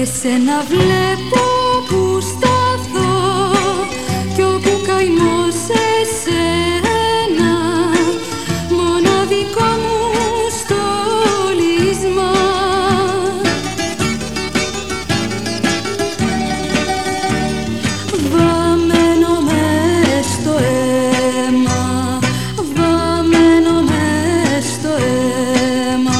Εσένα βλέπω που σταθώ κι όπου καημός εσένα, μοναδικό μου στολίσμα. Βαμμένο μες στο αίμα, βαμμένο μες στο αίμα.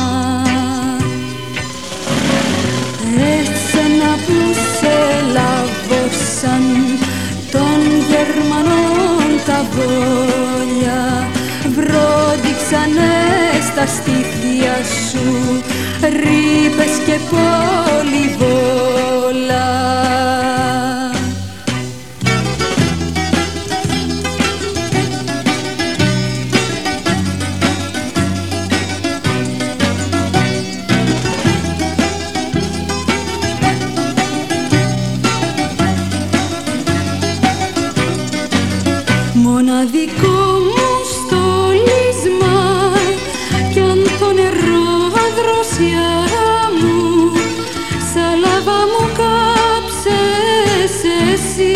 Εσένα που σε λαβώσαν των Γερμανών τα βόλια, βρόντιξανε στα στήθια σου ρήπες και πολυβόλα. Μοναδικό μου στολίσμα κι αν το νερό αδροσιά μου σαν λάβα μου κάψες εσύ.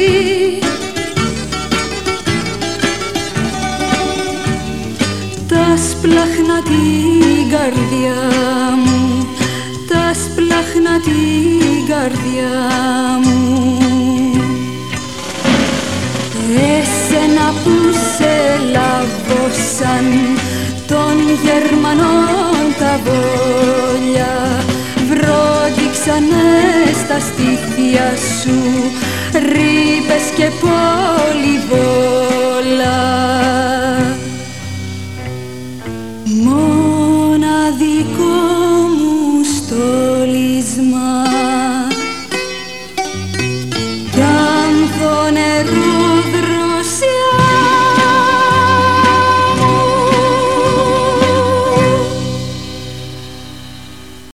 Τα σπλάχνα την καρδιά μου, τα σπλάχνα την καρδιά μου. Εσένα που σε λαβώσαν των Γερμανών τα βόλια, βρόντιξανε στα στήθια σου ρήπες και